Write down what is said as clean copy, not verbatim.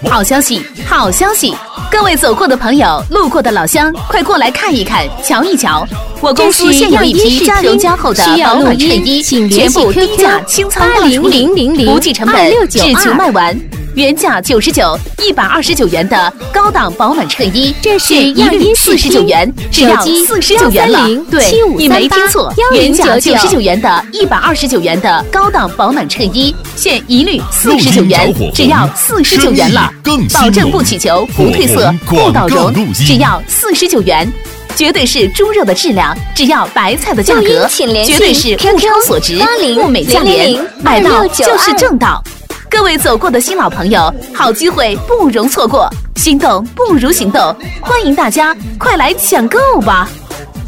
好消息，好消息！各位走过的朋友，路过的老乡，快过来看一看，瞧一瞧！我公司现有一批添加后的保暖衬衣，全部低价清仓大处理，不计成本，只求卖完。原价99、129元的高档保暖衬衣， 这是一律49元，只要49元了。对，你没听错，原价99元的129元的高档保暖衬衣，现一律49元，只要49元了。保证不起球、不褪色、不倒绒，只要49元。绝对是猪肉的质量，只要白菜的价格，绝对是物超所值，物美价廉，买到就是正道。各位走过的新老朋友，好机会不容错过，心动不如行动，欢迎大家快来抢购吧！